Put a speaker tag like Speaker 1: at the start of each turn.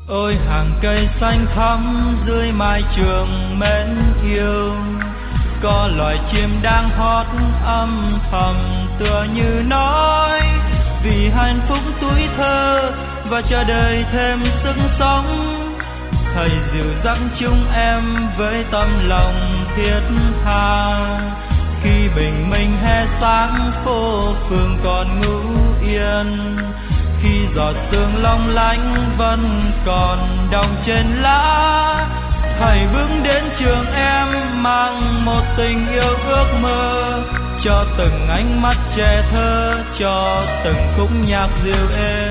Speaker 1: Ôi hàng cây xanh thắm dưới mái trường mến yêu, có loài chim đang hót âm thầm tựa như nói vì hạnh phúc tuổi thơ và chờ đợi thêm sức sống. Thầy dìu dắt chúng em với tâm lòng thiết tha, khi bình minh hè sáng phố phường còn ngủ yên, khi giọt sương long lanh vẫn còn đọng trên lá. Thầy bước đến trường em mang một tình yêu ước mơ, cho từng ánh mắt trẻ thơ, cho từng khúc nhạc dịu êm.